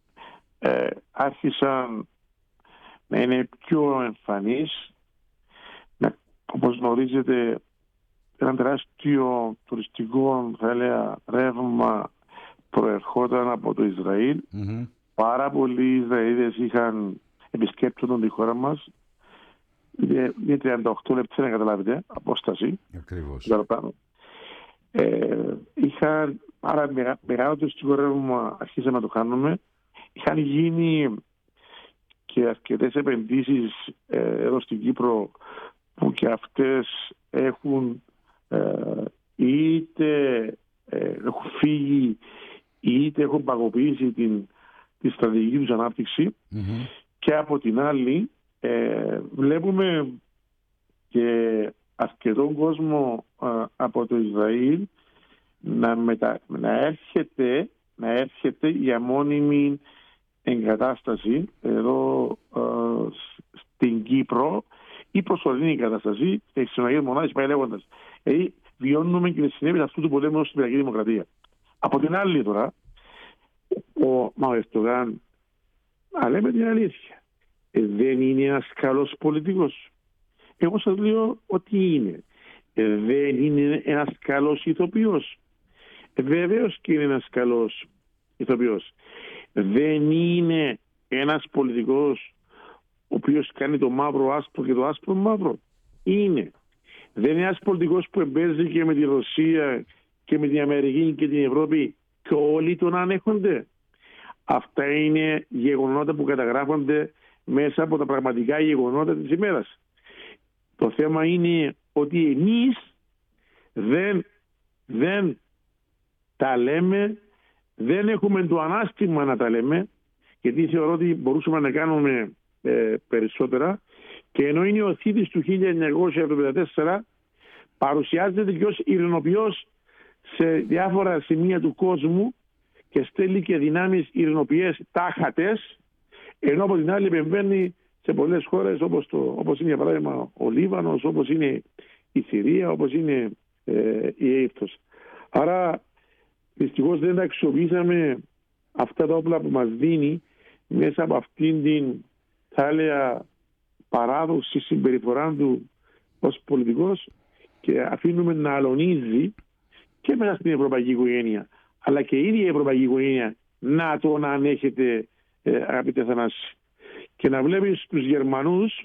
[SPEAKER 2] άρχισαν να είναι πιο εμφανείς. Όπως γνωρίζετε, ένα τεράστιο τουριστικό, θα έλεγα, ρεύμα προερχόταν από το Ισραήλ.
[SPEAKER 1] Mm-hmm.
[SPEAKER 2] Πάρα πολλοί Ισραηλίδες είχαν επισκέπτονταν τη χώρα μας. Είναι 38 λεπτά, να καταλάβετε, απόσταση.
[SPEAKER 1] Ακριβώς.
[SPEAKER 2] Είχαν, άρα μεγάλο τουριστικό ρεύμα αρχίσαμε να το κάνουμε. Είχαν γίνει και αρκετές επενδύσεις εδώ στην Κύπρο, που και αυτές έχουν είτε έχουν φύγει είτε έχουν παγωποιήσει τη στρατηγική τους ανάπτυξη.
[SPEAKER 1] Mm-hmm.
[SPEAKER 2] Και από την άλλη βλέπουμε και αρκετόν κόσμο από το Ισραήλ να έρχεται για μόνιμη εγκατάσταση εδώ στην Κύπρο, ή προσωρινή εγκατάσταση, εξωτερικές μονάδες, πάει λέγοντας. Δηλαδή βιώνουμε και τις συνέπειες αυτού του πολέμου στην Ιρακινή Δημοκρατία. Από την άλλη τώρα, ο Ερντογάν, να λέμε την αλήθεια, δεν είναι ένας καλός πολιτικός. Εγώ σας λέω ότι είναι. Δεν είναι ένας καλός ηθοποιός. Βεβαίως και είναι ένας καλός ηθοποιός. Δεν είναι ένας πολιτικός ο οποίος κάνει το μαύρο άσπρο και το άσπρο μαύρο. Είναι. Δεν είναι ένας πολιτικός που εμπέζει και με τη Ρωσία και με την Αμερική και την Ευρώπη και όλοι τον ανέχονται. Αυτά είναι γεγονότα που καταγράφονται μέσα από τα πραγματικά γεγονότα της ημέρας. Το θέμα είναι ότι εμείς δεν τα λέμε, δεν έχουμε το ανάστημα να τα λέμε, γιατί θεωρώ ότι μπορούσαμε να κάνουμε περισσότερα, και ενώ είναι ο θήτης του 1974, παρουσιάζεται και ως ειρηνοποιός σε διάφορα σημεία του κόσμου και στέλνει και δυνάμεις ειρηνοποιές τάχατες, ενώ από την άλλη επεμβαίνει σε πολλές χώρες όπως είναι για παράδειγμα ο Λίβανος, όπως είναι η Συρία, όπως είναι η Αίγυπτος. Άρα δυστυχώς δεν τα αξιοποιήσαμε αυτά τα όπλα που μας δίνει μέσα από αυτήν την, θα έλεγα, παράδοξη συμπεριφορά του ως πολιτικός, και αφήνουμε να αλωνίζει και μέσα στην ευρωπαϊκή οικογένεια, αλλά και η ίδια η ευρωπαϊκή οικογένεια να τον ανέχεται, αγαπητέ Θανάση. Και να βλέπεις τους Γερμανούς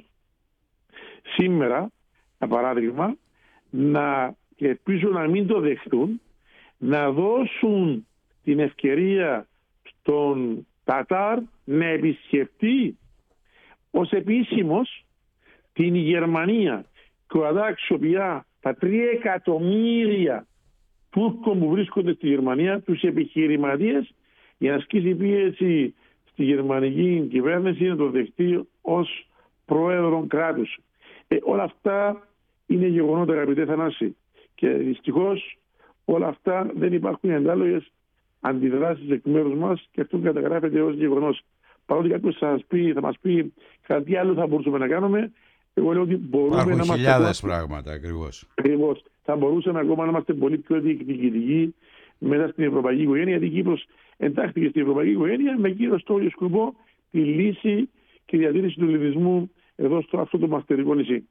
[SPEAKER 2] σήμερα, για παράδειγμα, και ελπίζω να μην το δεχτούν, να δώσουν την ευκαιρία στον Τατάρ να επισκεφτεί ως επίσημος την Γερμανία, και ο αξιοποιεί τα 3 εκατομμύρια Τούρκων που βρίσκονται στη Γερμανία, τους επιχειρηματίες, για να ασκήσει πίεση στη γερμανική κυβέρνηση να το δεχτεί ως πρόεδρο κράτους. Όλα αυτά είναι γεγονότα, αγαπητέ Θανάση, και δυστυχώς όλα αυτά δεν υπάρχουν αντάλογες αντιδράσεις εκ μέρους μας, και αυτό καταγράφεται ως γεγονός. Παρότι κάποιος θα μας πει κάτι άλλο θα μπορούσαμε να κάνουμε, εγώ λέω ότι μπορούμε να είμαστε.
[SPEAKER 1] Υπάρχουν χιλιάδες πράγματα, ακριβώς.
[SPEAKER 2] Ακριβώς. Θα μπορούσαμε ακόμα να είμαστε πολύ πιο διεκδικητικοί μέσα στην ευρωπαϊκή οικογένεια, γιατί η Κύπρος εντάχθηκε στην ευρωπαϊκή οικογένεια με κύριο στόχο σκοπό τη λύση και διατήρηση του ελληνισμού εδώ στο αυτό το μαχαιρικό νησί.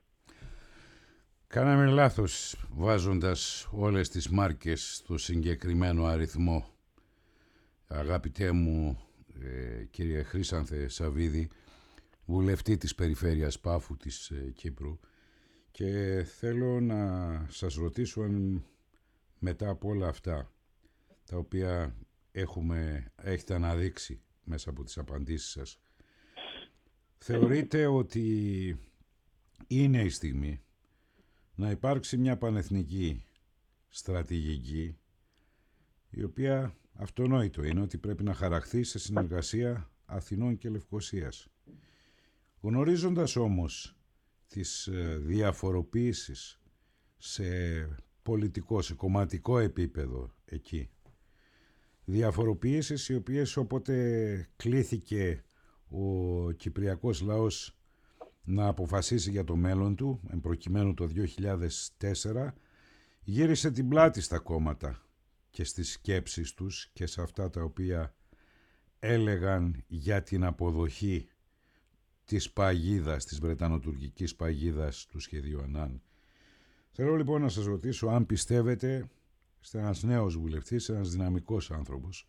[SPEAKER 1] Κάναμε λάθος βάζοντας όλες τις μάρκες στο συγκεκριμένο αριθμό. Αγαπητέ μου κύριε Χρήσανθε Σαββίδη, βουλευτή της περιφέρειας Πάφου της Κύπρου, και θέλω να σας ρωτήσω αν μετά από όλα αυτά τα οποία έχετε αναδείξει μέσα από τις απαντήσεις σας, θεωρείτε ότι είναι η στιγμή να υπάρξει μια πανεθνική στρατηγική, η οποία αυτονόητο είναι ότι πρέπει να χαραχθεί σε συνεργασία Αθηνών και Λευκωσίας. Γνωρίζοντας όμως τις διαφοροποίησεις σε πολιτικό, σε κομματικό επίπεδο εκεί, διαφοροποιήσεις οι οποίες όποτε κλήθηκε ο κυπριακός λαός να αποφασίσει για το μέλλον του, εν προκειμένου το 2004, γύρισε την πλάτη στα κόμματα και στις σκέψεις τους και σε αυτά τα οποία έλεγαν για την αποδοχή της παγίδας, της βρετανοτουρκικής παγίδας του σχεδίου Ανάν. Θέλω λοιπόν να σας ρωτήσω αν πιστεύετε, είστε ένας νέος βουλευτής, ένας δυναμικός άνθρωπος,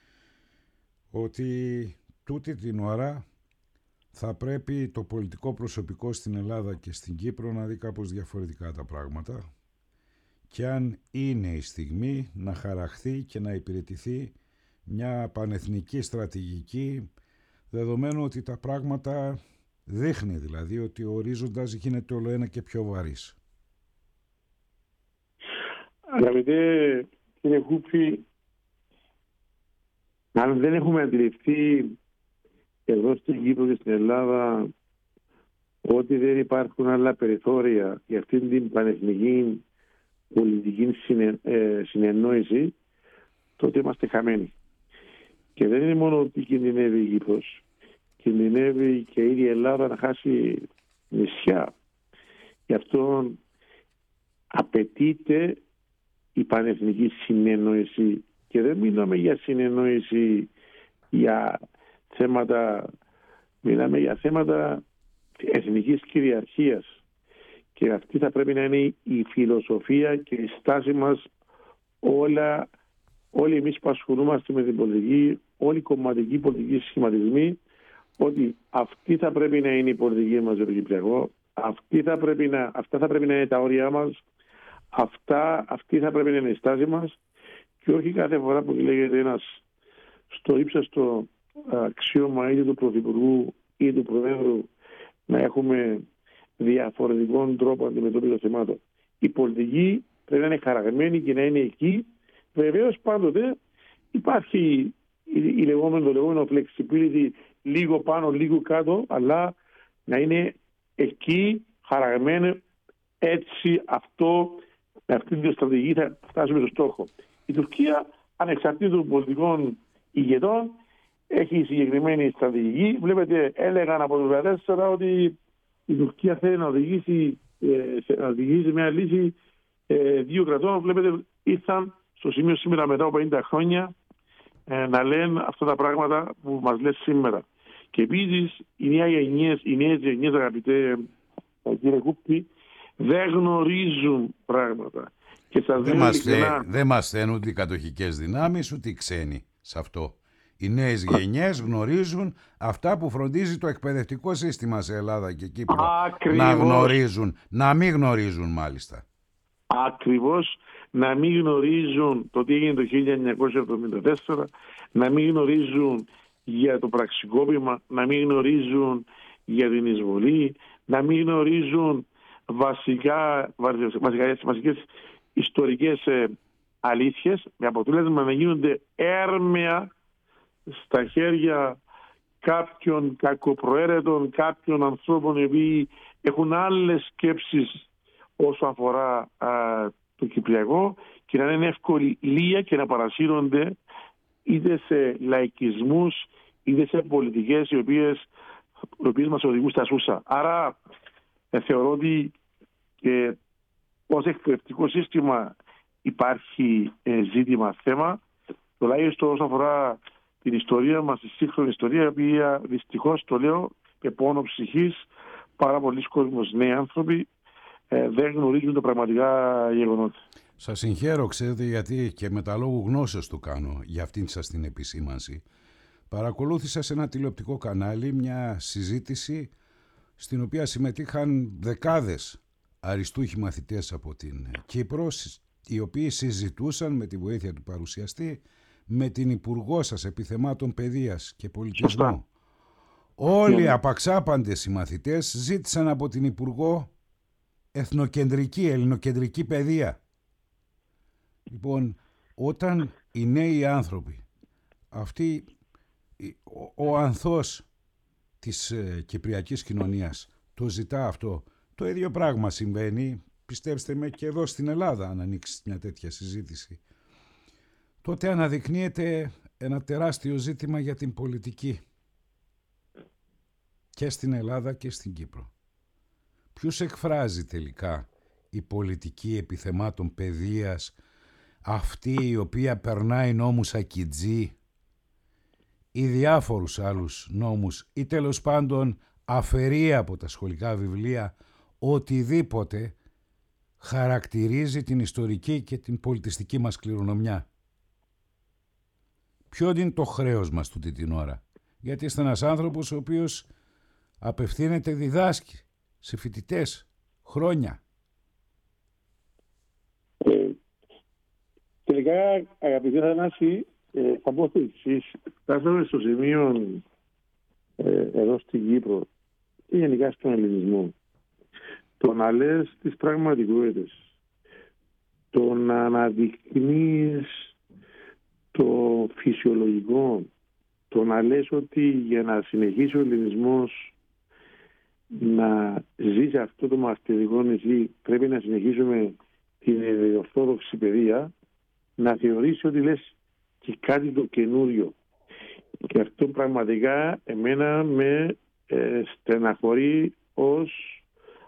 [SPEAKER 1] ότι τούτη την ώρα θα πρέπει το πολιτικό προσωπικό στην Ελλάδα και στην Κύπρο να δει κάπως διαφορετικά τα πράγματα και αν είναι η στιγμή να χαραχθεί και να υπηρετηθεί μια πανεθνική στρατηγική, δεδομένου ότι τα πράγματα δείχνει δηλαδή ότι ο ορίζοντας γίνεται όλο ένα και πιο βαρύς.
[SPEAKER 2] Αγαπητέ κύριε Κούπη, αν δεν έχουμε αντιληφθεί εδώ στην Κύπρο και στην Ελλάδα ότι δεν υπάρχουν άλλα περιθώρια για αυτήν την πανεθνική πολιτική συνεννόηση, τότε είμαστε χαμένοι. Και δεν είναι μόνο ότι κινδυνεύει η Κύπρος, κινδυνεύει και η ίδια Ελλάδα να χάσει νησιά. Γι' αυτό απαιτείται η πανεθνική συνεννόηση, και δεν μιλάμε για συνεννόηση για θέματα, μιλάμε για θέματα εθνικής κυριαρχίας, και αυτή θα πρέπει να είναι η φιλοσοφία και η στάση μας όλοι εμείς που ασχολούμαστε με την πολιτική, όλοι οι κομματικοί πολιτικοί σχηματισμοί, ότι αυτή θα πρέπει να είναι η πολιτική μας για το Κυπριακό, αυτά θα πρέπει να είναι τα όρια μας, αυτή θα πρέπει να είναι η στάση μας, και όχι κάθε φορά που λέγεται ένας στο ύψιστο αξίωμα είτε του Πρωθυπουργού ή του Προέδρου να έχουμε διαφορετικών τρόπων αντιμετώπισης των θεμάτων. Η πολιτική πρέπει να είναι χαραγμένη και να είναι εκεί. Βεβαίως πάντοτε υπάρχει το λεγόμενο flexibility, λίγο πάνω, λίγο κάτω, αλλά να είναι εκεί χαραγμένο, έτσι με αυτή τη στρατηγική θα φτάσουμε στο στόχο. Η Τουρκία, ανεξαρτήτως των πολιτικών ηγετών, έχει συγκεκριμένη στρατηγική. Βλέπετε, έλεγαν από το 2014 ότι η Τουρκία θέλει να οδηγήσει μια λύση δύο κρατών. Βλέπετε, ήρθαν στο σημείο σήμερα μετά από 50 χρόνια να λένε αυτά τα πράγματα που μας λες σήμερα. Και επίσης οι νέες γενιές, αγαπητέ κύριε Κούπη, δεν γνωρίζουν πράγματα. Και
[SPEAKER 1] δεν μας θένουν οι κατοχικές δυνάμεις ούτε οι ξένοι σε αυτό. Οι νέες γενιές γνωρίζουν αυτά που φροντίζει το εκπαιδευτικό σύστημα σε Ελλάδα και Κύπρο. Ακριβώς. Να γνωρίζουν, να μην γνωρίζουν μάλιστα.
[SPEAKER 2] Ακριβώς, να μην γνωρίζουν το τι έγινε το 1974, να μην γνωρίζουν για το πραξικόπημα, να μην γνωρίζουν για την εισβολή, να μην γνωρίζουν βασικές ιστορικές αλήθειες, με αποτέλεσμα να γίνονται έρμεα στα χέρια κάποιων κακοπροαίρετων, κάποιων ανθρώπων οι οποίοι έχουν άλλες σκέψεις όσο αφορά το Κυπριακό, και να είναι ευκολία και να παρασύρονται είτε σε λαϊκισμούς είτε σε πολιτικές οι οποίες μας οδηγούν στα σούσα. Άρα θεωρώ ότι ως εκπαιδευτικό σύστημα υπάρχει θέμα, τουλάχιστον όσον αφορά την ιστορία μας, τη σύγχρονη ιστορία, η οποία δυστυχώς, το λέω με πόνο ψυχής, πάρα πολλοί κόσμος, νέοι άνθρωποι, δεν γνωρίζουν τα πραγματικά γεγονότα.
[SPEAKER 1] Σας συγχαίρω, ξέρετε, γιατί και με τα λόγου γνώσεως το κάνω για αυτήν σας την επισήμανση. Παρακολούθησα σε ένα τηλεοπτικό κανάλι μια συζήτηση στην οποία συμμετείχαν δεκάδες αριστούχοι μαθητές από την Κύπρο, οι οποίοι συζητούσαν με τη βοήθεια του παρουσιαστή με την υπουργό σας επιθεμάτων παιδείας και πολιτισμού.
[SPEAKER 2] Σωστά.
[SPEAKER 1] Όλοι οι απαξάπαντες οι μαθητές ζήτησαν από την υπουργό εθνοκεντρική, ελληνοκεντρική παιδεία. Λοιπόν, όταν οι νέοι άνθρωποι, αυτοί, ο ανθός της κυπριακής κοινωνίας το ζητά αυτό, το ίδιο πράγμα συμβαίνει, πιστέψτε με, και εδώ στην Ελλάδα, αν ανοίξει μια τέτοια συζήτηση, τότε αναδεικνύεται ένα τεράστιο ζήτημα για την πολιτική και στην Ελλάδα και στην Κύπρο. Ποιους εκφράζει τελικά η πολιτική επιθεμάτων παιδείας, αυτή η οποία περνάει νόμους ακιτζή ή διάφορους άλλους νόμους ή τέλος πάντων αφαιρεί από τα σχολικά βιβλία οτιδήποτε χαρακτηρίζει την ιστορική και την πολιτιστική μας κληρονομιά. Ποιο είναι το χρέος μας τούτη την ώρα? Γιατί είστε ένας άνθρωπος ο οποίος απευθύνεται, διδάσκει σε φοιτητές χρόνια.
[SPEAKER 2] Τελικά, αγαπητέ Θανάση, θα πω το εξής. Φτάσαμε στο σημείο εδώ στην Κύπρο και γενικά στον ελληνισμό. Το να λες τις πραγματικότητες, το να αναδεικνύεις το φυσιολογικό, το να λες ότι για να συνεχίσει ο ελληνισμός να ζει σε αυτό το μαστιγικό νησί πρέπει να συνεχίσουμε την ορθόδοξη παιδεία, να θεωρήσει ότι λες και κάτι το καινούριο. Και αυτό πραγματικά εμένα με στεναχωρεί ως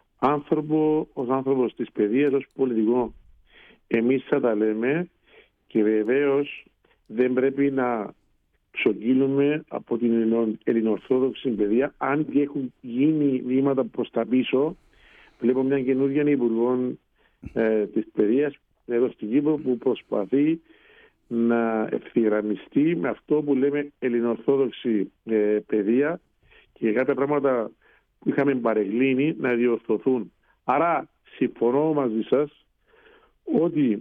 [SPEAKER 2] άνθρωπος της παιδείας, ως πολιτικό. Εμείς θα τα λέμε και βεβαίως δεν πρέπει να ψογγίλουμε από την ελληνοορθόδοξη παιδεία, αν και έχουν γίνει βήματα προς τα πίσω. Βλέπω μια καινούργια υπουργό της παιδείας εδώ στην Κύπρο που προσπαθεί να ευθυγραμμιστεί με αυτό που λέμε ελληνοορθόδοξη παιδεία και κάποια πράγματα που είχαμε παρεγκλίνει να διορθωθούν. Άρα συμφωνώ μαζί σας ότι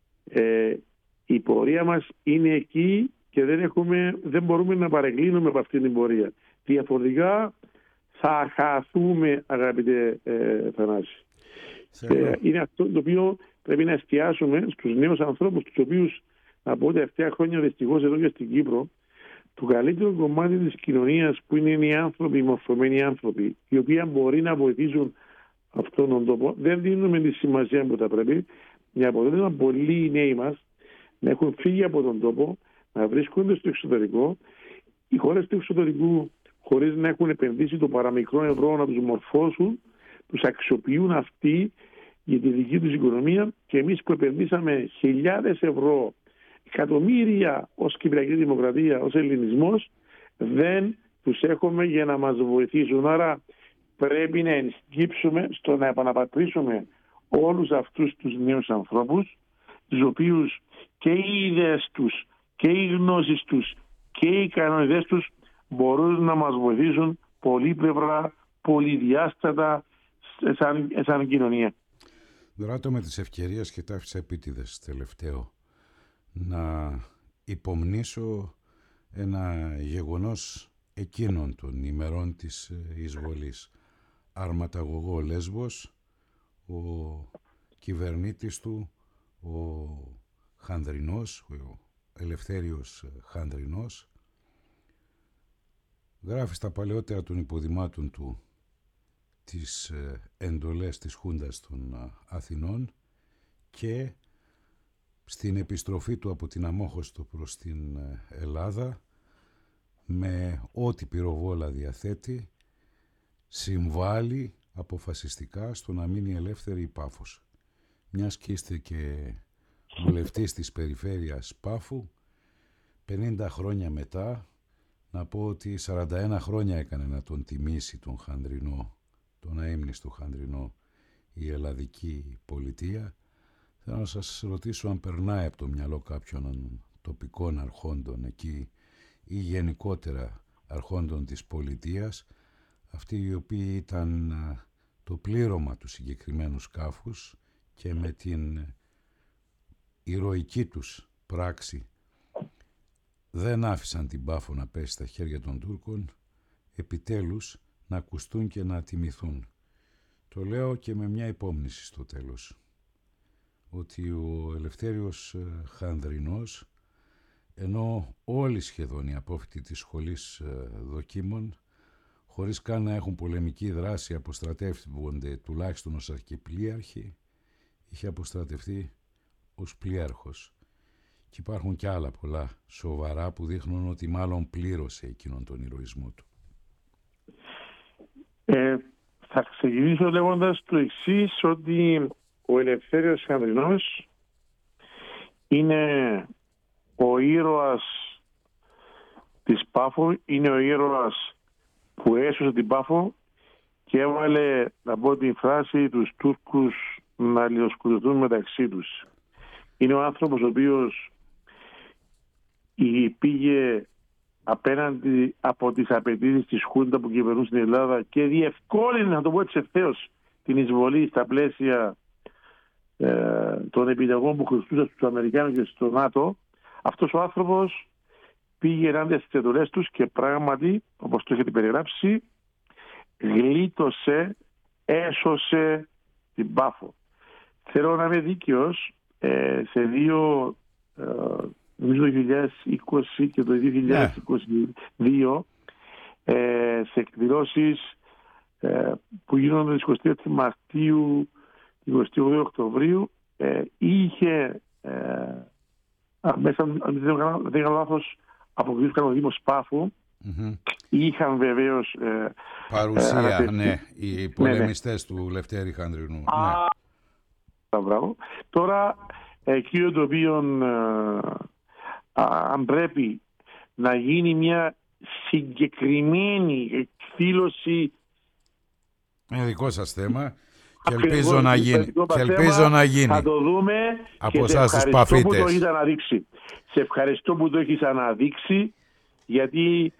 [SPEAKER 2] η πορεία μας είναι εκεί και δεν μπορούμε να παρεκκλίνουμε από αυτή την πορεία. Διαφορετικά θα χαθούμε, αγαπητέ Θανάση. Είναι αυτό το οποίο πρέπει να εστιάσουμε στους νέους ανθρώπους, τους οποίους από τελευταία χρόνια δυστυχώς εδώ και στην Κύπρο, το καλύτερο κομμάτι της κοινωνίας που είναι οι άνθρωποι, οι μορφωμένοι άνθρωποι, οι οποίοι μπορεί να βοηθήσουν αυτόν τον τόπο, δεν δίνουμε τη σημασία που θα πρέπει. Για αποτέλεσμα, πολλοί νέοι μας να έχουν φύγει από τον τόπο, να βρίσκονται στο εξωτερικό. Οι χώρες του εξωτερικού, χωρίς να έχουν επενδύσει το παραμικρό ευρώ να τους μορφώσουν, τους αξιοποιούν αυτοί για τη δική τους οικονομία, και εμείς που επενδύσαμε χιλιάδες ευρώ, εκατομμύρια ως Κυπριακή Δημοκρατία, ως ελληνισμός, δεν τους έχουμε για να μας βοηθήσουν. Άρα πρέπει να ενσκύψουμε στο να επαναπατρίσουμε όλους αυτούς τους νέους ανθρώπους, τους οποίους και οι ιδέες τους και οι γνώσεις τους και οι ικανότητες τους μπορούν να μας βοηθήσουν πολύπλευρα, πολυδιάστατα σαν κοινωνία.
[SPEAKER 1] Δράτω με τις ευκαιρίες και τα άφησα επίτηδες τελευταίο να υπομνήσω ένα γεγονός εκείνων των ημερών της εισβολής. Αρματαγωγό Λέσβος, ο κυβερνήτης του, ο Χανδρινός, ο Ελευθέριος Χανδρινός, γράφει στα παλαιότερα των υποδημάτων του τις εντολές της Χούντας των Αθηνών και στην επιστροφή του από την Αμόχωστο προς την Ελλάδα, με ό,τι πυροβόλα διαθέτει, συμβάλλει αποφασιστικά στο να μείνει ελεύθερη η Πάφος. Μιας και είστε και βουλευτής της περιφέρειας Πάφου, 50 χρόνια μετά, να πω ότι 41 χρόνια έκανε να τον τιμήσει τον Χανδρινό, τον αείμνηστο Χανδρινό, η ελλαδική πολιτεία. Θέλω να σας ρωτήσω αν περνάει από το μυαλό κάποιων τοπικών αρχόντων εκεί ή γενικότερα αρχόντων της πολιτείας, αυτοί οι οποίοι ήταν το πλήρωμα του συγκεκριμένου σκάφους και με την ηρωική τους πράξη δεν άφησαν την Πάφο να πέσει στα χέρια των Τούρκων, επιτέλους να ακουστούν και να τιμηθούν. Το λέω και με μια υπόμνηση στο τέλος, ότι ο Ελευθέριος Χανδρινός, ενώ όλοι σχεδόν οι απόφοιτοι της σχολής δοκίμων, χωρίς καν να έχουν πολεμική δράση, αποστρατεύονται τουλάχιστον ως αρχιπλοίαρχοι, είχε αποστρατευτεί ως πλοίαρχος. Και υπάρχουν και άλλα πολλά σοβαρά που δείχνουν ότι μάλλον πλήρωσε εκείνον τον ηρωισμό του.
[SPEAKER 2] Θα ξεκινήσω λέγοντας το εξής, ότι ο Ελευθέριος Χανδρινός είναι ο ήρωας της Πάφο, είναι ο ήρωας που έσωσε την Πάφο και έβαλε, να πω τη φράση, τους Τούρκους να αλληλοσκοτωθούν μεταξύ τους. Είναι ο άνθρωπος ο οποίος πήγε απέναντι από τις απαιτήσεις της Χούντα που κυβερνούν στην Ελλάδα και διευκόλυνε, να το πω έτσι ευθέως, την εισβολή στα πλαίσια των επιταγών που χρηστούσαν στους Αμερικάνους και στο ΝΑΤΟ. Αυτός ο άνθρωπος πήγε ενάντια στις εντολές τους και πράγματι, όπως το έχετε περιγράψει, γλίτωσε, έσωσε την Πάφο. Θέλω να είμαι δίκαιος, σε δύο, νομίζω το 2020 και το 2022, σε εκδηλώσεις που γίνονται τις 26 Μαρτίου, 28 Οκτωβρίου, είχε μέσα, αν δεν κάνω λάθος, αποκριθήκαν ο Δήμος Πάφου. Είχαν βεβαίως
[SPEAKER 1] παρουσία, ναι, οι πολεμιστές του Λευτέρη Χανδρινού.
[SPEAKER 2] Μπράβο. Τώρα, εκείνο το οποίο αν πρέπει να γίνει μια συγκεκριμένη εκδήλωση.
[SPEAKER 1] Είναι δικό σας θέμα και ελπίζω να γίνει.
[SPEAKER 2] Θα το δούμε
[SPEAKER 1] από εσάς τους παφίτες.
[SPEAKER 2] Που το έχεις αναδείξει. Σε ευχαριστώ που το έχεις αναδείξει, γιατί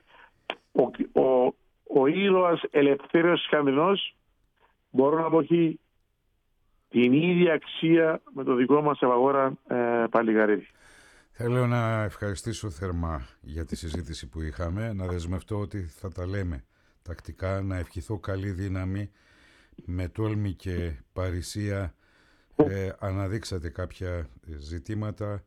[SPEAKER 2] ο ήρωας Ελευθέριος Χανδρινός, μπορώ να πω, έχει την ίδια αξία με το δικό μας Ευαγόρα Παλιγαρίδη.
[SPEAKER 1] Θέλω να ευχαριστήσω θερμά για τη συζήτηση που είχαμε, να δεσμευτώ ότι θα τα λέμε τακτικά, να ευχηθώ καλή δύναμη, με τόλμη και παρησία αναδείξατε κάποια ζητήματα,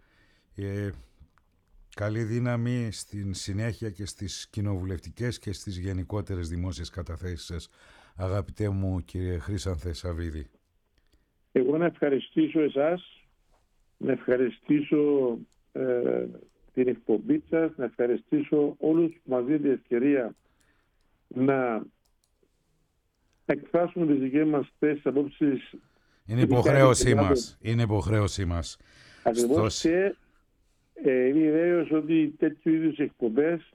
[SPEAKER 1] καλή δύναμη στην συνέχεια και στις κοινοβουλευτικές και στις γενικότερες δημόσιες καταθέσεις σας, αγαπητέ μου κύριε Χρήσανθε Σαββίδη.
[SPEAKER 2] Εγώ να ευχαριστήσω εσάς, να ευχαριστήσω την εκπομπή σας, να ευχαριστήσω όλους που μας δίνετε ευκαιρία να εκφράσουμε τις δικές μας θέσεις, απόψεις.
[SPEAKER 1] Είναι υποχρέωσή μας. Είναι υποχρέωσή μας.
[SPEAKER 2] Ακριβώς. Και είναι βέβαιος ότι τέτοιου είδους εκπομπές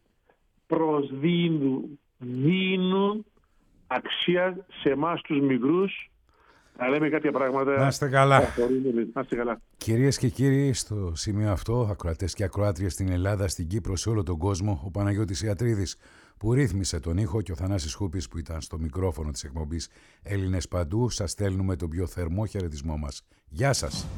[SPEAKER 2] δίνουν αξία σε εμάς τους μικρούς. Να λέμε κάποια πράγματα.
[SPEAKER 1] Να είστε καλά.
[SPEAKER 2] Να είστε καλά.
[SPEAKER 1] Κυρίες και κύριοι, στο σημείο αυτό, ακροατές και ακροάτριες στην Ελλάδα, στην Κύπρο, σε όλο τον κόσμο, ο Παναγιώτης Ιατρίδης που ρύθμισε τον ήχο και ο Θανάσης Χούπης που ήταν στο μικρόφωνο της εκπομπής Έλληνες Παντού, σας στέλνουμε τον πιο θερμό χαιρετισμό μας. Γεια σας.